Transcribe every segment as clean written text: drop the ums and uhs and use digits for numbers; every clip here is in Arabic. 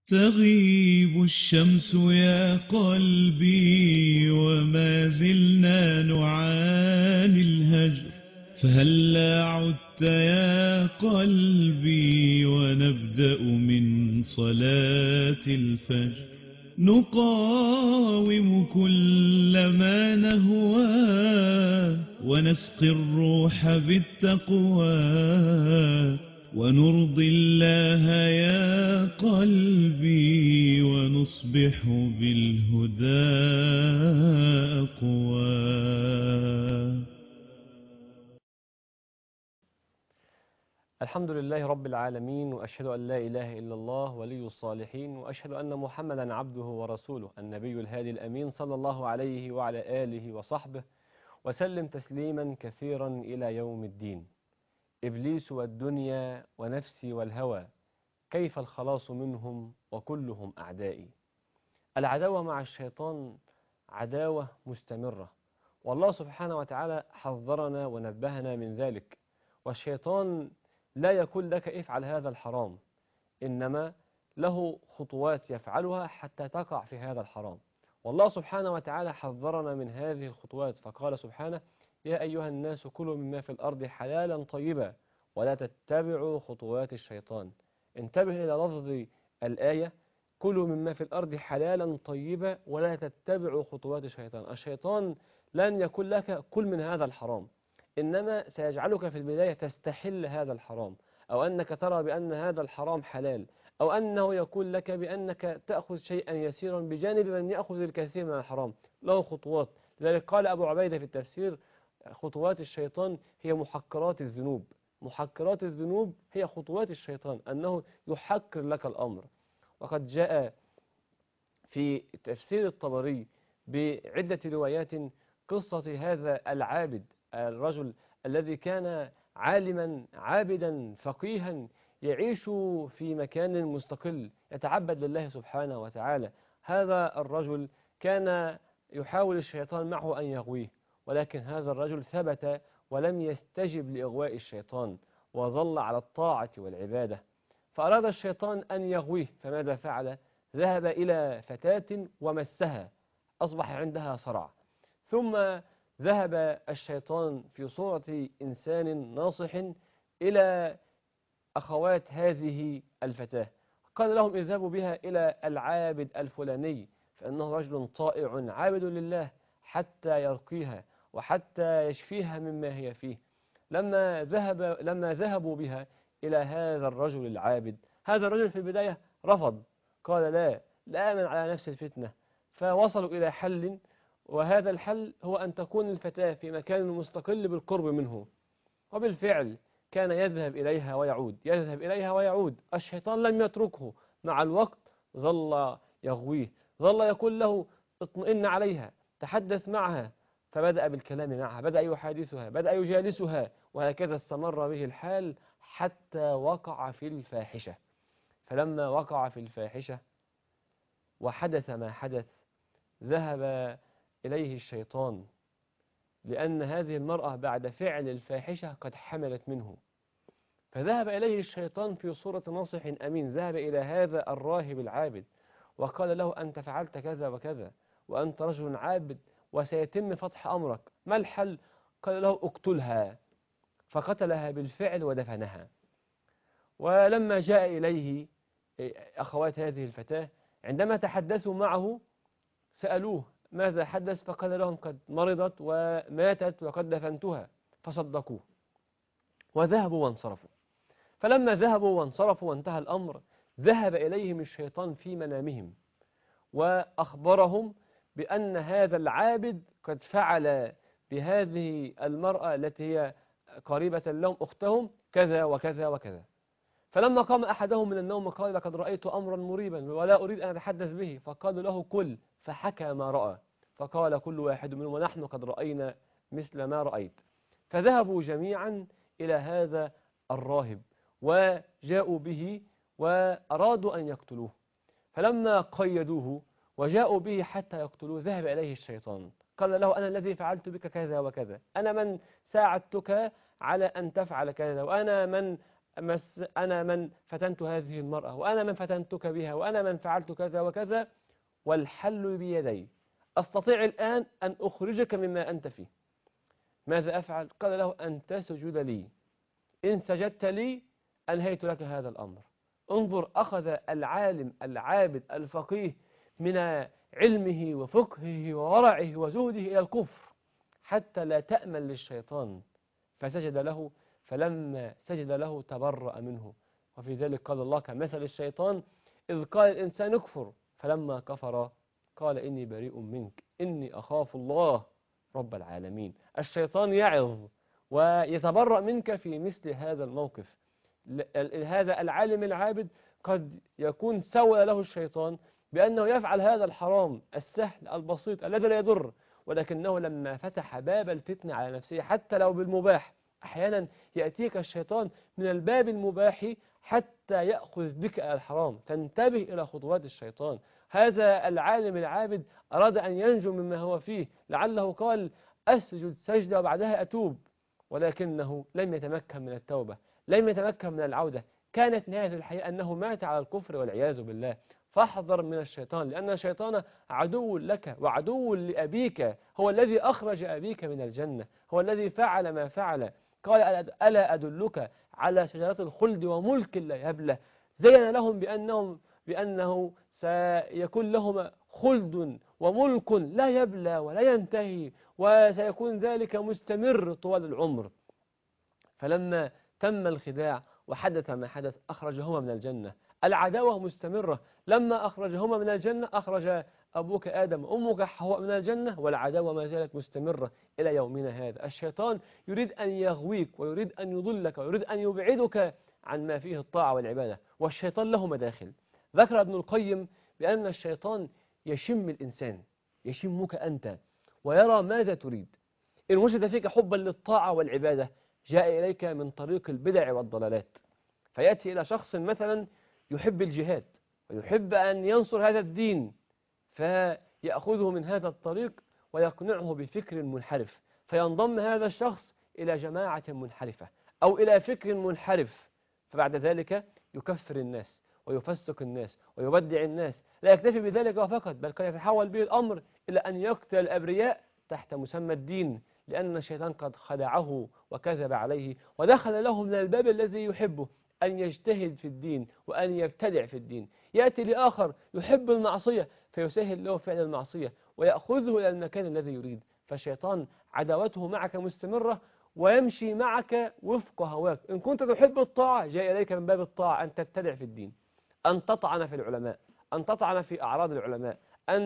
تغيب الشمس يا قلبي وما زلنا نعاني الهجر، فهلا عدت يا قلبي ونبدأ من صلاة الفجر. نقاوم كل ما نهوى ونسقي الروح بالتقوى، ونرضي الله يا قلبي ونصبح بالهدى أقوى. الحمد لله رب العالمين، وأشهد أن لا إله إلا الله ولي الصالحين، وأشهد أن محمدا عبده ورسوله النبي الهادي الأمين، صلى الله عليه وعلى آله وصحبه وسلم تسليما كثيرا إلى يوم الدين. إبليس والدنيا ونفسي والهوى، كيف الخلاص منهم وكلهم أعدائي. العداوة مع الشيطان عداوة مستمرة، والله سبحانه وتعالى حذرنا ونبهنا من ذلك. والشيطان لا يقول لك افعل هذا الحرام، إنما له خطوات يفعلها حتى تقع في هذا الحرام. والله سبحانه وتعالى حذرنا من هذه الخطوات، فقال سبحانه: يا أيها الناس كلوا مما في الأرض حلالا طيبا ولا تتبعوا خطوات الشيطان. انتبه إلى لفظ الآية: كلوا مما في الأرض حلالا طيبا ولا تتبعوا خطوات الشيطان. الشيطان لن يقول لك كل من هذا الحرام، إنما سيجعلك في البداية تستحل هذا الحرام، أو أنك ترى بأن هذا الحرام حلال، أو أنه يقول لك بأنك تأخذ شيئا يسيرا بجانب من يأخذ الكثير من الحرام. له خطوات. لذلك قال أبو عبيدة في التفسير: خطوات الشيطان هي محقرات الذنوب. محقرات الذنوب هي خطوات الشيطان، أنه يحقر لك الأمر. وقد جاء في تفسير الطبري بعدة روايات قصة هذا العابد، الرجل الذي كان عالما عابدا فقيها يعيش في مكان مستقل يتعبد لله سبحانه وتعالى. هذا الرجل كان يحاول الشيطان معه أن يغويه، ولكن هذا الرجل ثبت ولم يستجب لإغواء الشيطان، وظل على الطاعة والعبادة. فأراد الشيطان أن يغويه، فماذا فعل؟ ذهب إلى فتاة ومسها، أصبح عندها صرع. ثم ذهب الشيطان في صورة إنسان ناصح إلى أخوات هذه الفتاة، قال لهم: اذهبوا بها إلى العابد الفلاني، فإنه رجل طائع عابد لله، حتى يرقيها وحتى يشفيها مما هي فيه. لما ذهبوا بها إلى هذا الرجل العابد، هذا الرجل في البداية رفض، قال: لا آمن على نفس الفتنة. فوصلوا إلى حل، وهذا الحل هو أن تكون الفتاة في مكان مستقل بالقرب منه. وبالفعل كان يذهب إليها ويعود، يذهب إليها ويعود. الشيطان لم يتركه، مع الوقت ظل يغويه، ظل يقول له: اطمئن عليها، تحدث معها. فبدأ بالكلام معها، بدأ يحادثها، بدأ يجالسها، وهكذا استمر به الحال حتى وقع في الفاحشة. فلما وقع في الفاحشة وحدث ما حدث، ذهب إليه الشيطان، لأن هذه المرأة بعد فعل الفاحشة قد حملت منه. فذهب إليه الشيطان في صورة ناصح أمين، ذهب إلى هذا الراهب العابد وقال له: أنت فعلت كذا وكذا، وأنت رجل عابد وسيتم فتح أمرك، ما الحل؟ قال له: اقتلها. فقتلها بالفعل ودفنها. ولما جاء إليه أخوات هذه الفتاة، عندما تحدثوا معه سألوه ماذا حدث، فقال لهم: قد مرضت وماتت وقد دفنتها. فصدقوه وذهبوا وانصرفوا. فلما ذهبوا وانصرفوا وانتهى الأمر، ذهب إليهم الشيطان في منامهم وأخبرهم بأن هذا العابد قد فعل بهذه المرأة التي هي قريبة لهم، أختهم، كذا وكذا وكذا. فلما قام أحدهم من النوم قال: لقد رأيت أمرا مريبا ولا أريد أن أتحدث به. فقالوا له: قل. فحكى ما رأى، فقال كل واحد منهم: ونحن قد رأينا مثل ما رأيت. فذهبوا جميعا إلى هذا الراهب وجاءوا به وأرادوا أن يقتلوه. فلما قيدوه وجاءوا به حتى يقتلوه، ذهب إليه الشيطان، قال له: أنا الذي فعلت بك كذا وكذا، أنا من ساعدتك على أن تفعل كذا، وأنا من أنا من فتنت هذه المرأة، وأنا من فتنتك بها، وأنا من فعلت كذا وكذا، والحل بيدي، أستطيع الآن أن أخرجك مما أنت فيه. ماذا أفعل؟ قال له أن تسجد لي، إن سجدت لي أنهيت لك هذا الأمر. انظر، أخذ العالم العابد الفقيه من علمه وفقهه وورعه وزهده إلى الكفر حتى لا تأمن للشيطان، فسجد له، فلما سجد له تبرأ منه. وفي ذلك قال الله كمثل الشيطان إذ قال الإنسان اكفر فلما كفر قال إني بريء منك إني أخاف الله رب العالمين. الشيطان يعظ ويتبرأ منك في مثل هذا الموقف. هذا العالم العابد قد يكون سول له الشيطان بأنه يفعل هذا الحرام السهل البسيط الذي لا يضر، ولكنه لما فتح باب الفتنة على نفسه حتى لو بالمباح، أحيانا يأتيك الشيطان من الباب المباح حتى يأخذ بك الحرام، فانتبه إلى خطوات الشيطان. هذا العالم العابد أراد أن ينجو مما هو فيه، لعله قال أسجد سجدة وبعدها أتوب، ولكنه لم يتمكن من التوبة، لم يتمكن من العودة، كانت نهاية الحياة أنه مات على الكفر والعياذ بالله. فاحذر من الشيطان، لأن الشيطان عدو لك وعدو لأبيك، هو الذي أخرج أبيك من الجنة، هو الذي فعل ما فعل. قال ألا أدلك على شجرة الخلد وملك لا يبلى. زين لهم بأنه سيكون لهم خلد وملك لا يبلى ولا ينتهي، وسيكون ذلك مستمر طوال العمر. فلما تم الخداع وحدث ما حدث أخرجهما من الجنة. العداوة مستمرة، لما أخرجهما من الجنة أخرج أبوك آدم وأمك حواء من الجنة، والعداوة ما زالت مستمرة إلى يومنا هذا. الشيطان يريد أن يغويك ويريد أن يضلك ويريد أن يبعدك عن ما فيه الطاعة والعبادة، والشيطان له مداخل. ذكر ابن القيم بأن الشيطان يشم الإنسان، يشمك أنت ويرى ماذا تريد. إن وجد فيك حبا للطاعة والعبادة جاء إليك من طريق البدع والضلالات، فيأتي إلى شخص مثلا يحب الجهاد ويحب أن ينصر هذا الدين، فيأخذه من هذا الطريق ويقنعه بفكر منحرف، فينضم هذا الشخص إلى جماعة منحرفة أو إلى فكر منحرف، فبعد ذلك يكفر الناس ويفسق الناس ويبدع الناس. لا يكتفي بذلك فقط، بل قد يتحول به الأمر إلى أن يقتل الأبرياء تحت مسمى الدين، لأن الشيطان قد خدعه وكذب عليه ودخل له من الباب الذي يحبه أن يجتهد في الدين وأن يبتدع في الدين. يأتي لآخر يحب المعصية فيسهل له فعل المعصية ويأخذه إلى المكان الذي يريد. فالشيطان عداوته معك مستمرة ويمشي معك وفق هواك. إن كنت تحب الطاعة جاء إليك من باب الطاعة أن تبتدع في الدين، أن تطعن في العلماء، أن تطعن في أعراض العلماء،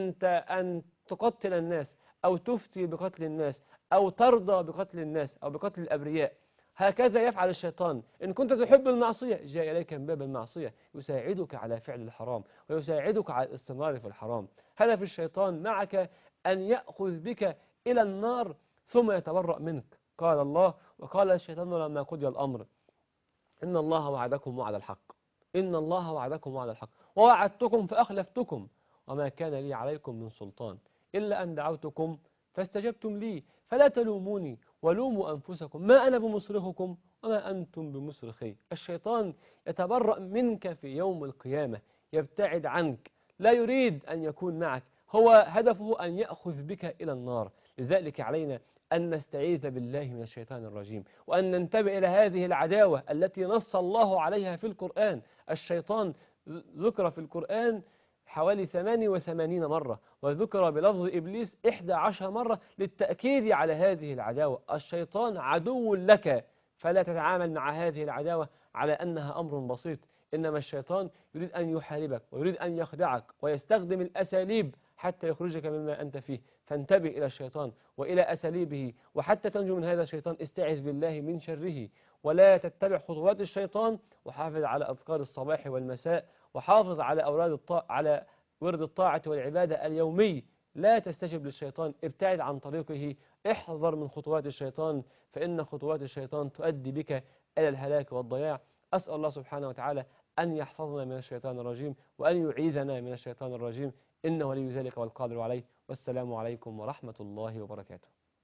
أن تقتل الناس أو تفتي بقتل الناس أو ترضى بقتل الناس أو بقتل الأبرياء. هكذا يفعل الشيطان. إن كنت تحب المعصية جاء إليك من باب المعصية، يساعدك على فعل الحرام ويساعدك على الاستمرار في الحرام. هدف الشيطان معك أن يأخذ بك إلى النار ثم يتبرأ منك. قال الله: وقال الشيطان لما قضي الأمر إن الله وعدكم وعد الحق، إن الله وعدكم وعد الحق ووعدتكم فأخلفتكم وما كان لي عليكم من سلطان إلا أن دعوتكم فاستجبتم لي فلا تلوموني ولوموا أنفسكم ما أنا بمصرخكم وما أنتم بمصرخي. الشيطان يتبرأ منك في يوم القيامة، يبتعد عنك، لا يريد أن يكون معك، هو هدفه أن يأخذ بك إلى النار. لذلك علينا أن نستعيذ بالله من الشيطان الرجيم وأن ننتبه إلى هذه العداوة التي نص الله عليها في القرآن. الشيطان ذكر في القرآن حوالي 88 مرة، وذكر بلفظ إبليس 11 مرة للتأكيد على هذه العداوة. الشيطان عدو لك، فلا تتعامل مع هذه العداوة على أنها أمر بسيط، إنما الشيطان يريد أن يحاربك ويريد أن يخدعك ويستخدم الأساليب حتى يخرجك مما أنت فيه. فانتبه إلى الشيطان وإلى أساليبه، وحتى تنجو من هذا الشيطان استعذ بالله من شره ولا تتبع خطوات الشيطان، وحافظ على أذكار الصباح والمساء، وحافظ على على ورد الطاعة والعبادة اليومي. لا تستجب للشيطان، ابتعد عن طريقه، احذر من خطوات الشيطان، فإن خطوات الشيطان تؤدي بك إلى الهلاك والضياع. أسأل الله سبحانه وتعالى أن يحفظنا من الشيطان الرجيم وأن يعيذنا من الشيطان الرجيم، إنه ولي ذلك والقادر عليه. والسلام عليكم ورحمة الله وبركاته.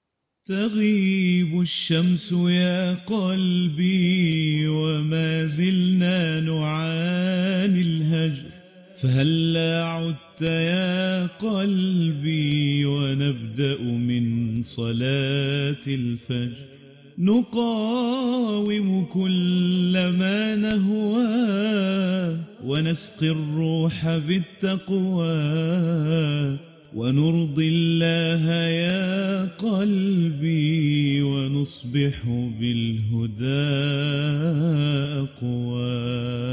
تغيب الشمس يا قلبي وما زلنا نعاني الهجر، فهلا عدت يا قلبي ونبدأ من صلاة الفجر. نقاوم كل ما نهوى ونسقي الروح بالتقوى، ونرضي الله يا قلبي ونصبح بالهدى أقوى.